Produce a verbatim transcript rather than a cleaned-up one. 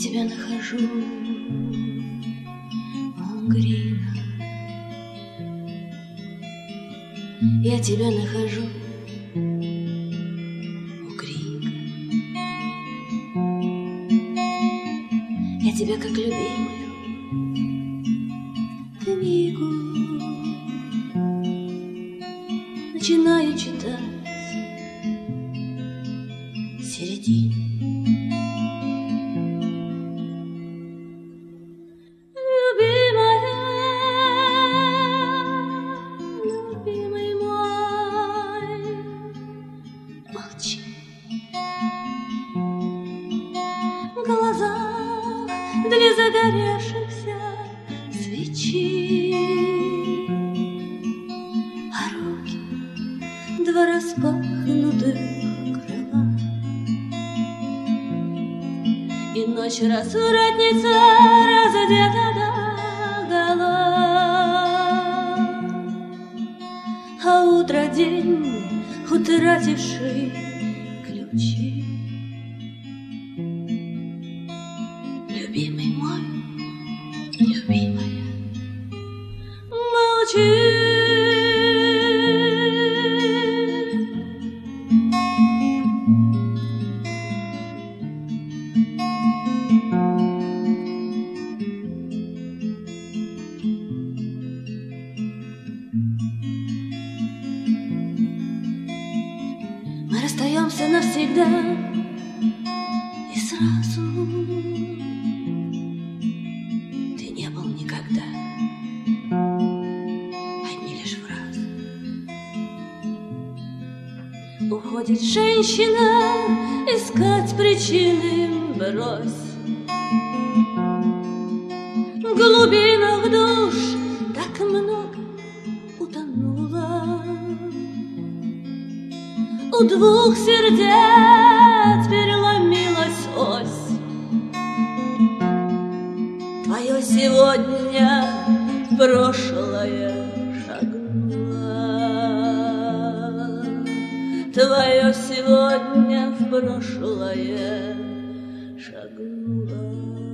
тебя нахожу, Унгрина. Я тебя нахожу, Угрика. Я тебя как любимую книгу начинаю читать середину. В глазах две загоревшихся свечи, а руки два распахнутых крыла. И ночь развратница раздета догола, а утро день, утративший ключи. Любимый мой, любимая, молчи. Мы расстаемся навсегда и сразу. Ты не был никогда, одни лишь фразы. Уходит женщина искать причины, брось. В глубинах душ так много утонуло. У двух сердец переломилась ось. Твое сегодня в прошлое шагнуло. Твое сегодня в прошлое шагнуло.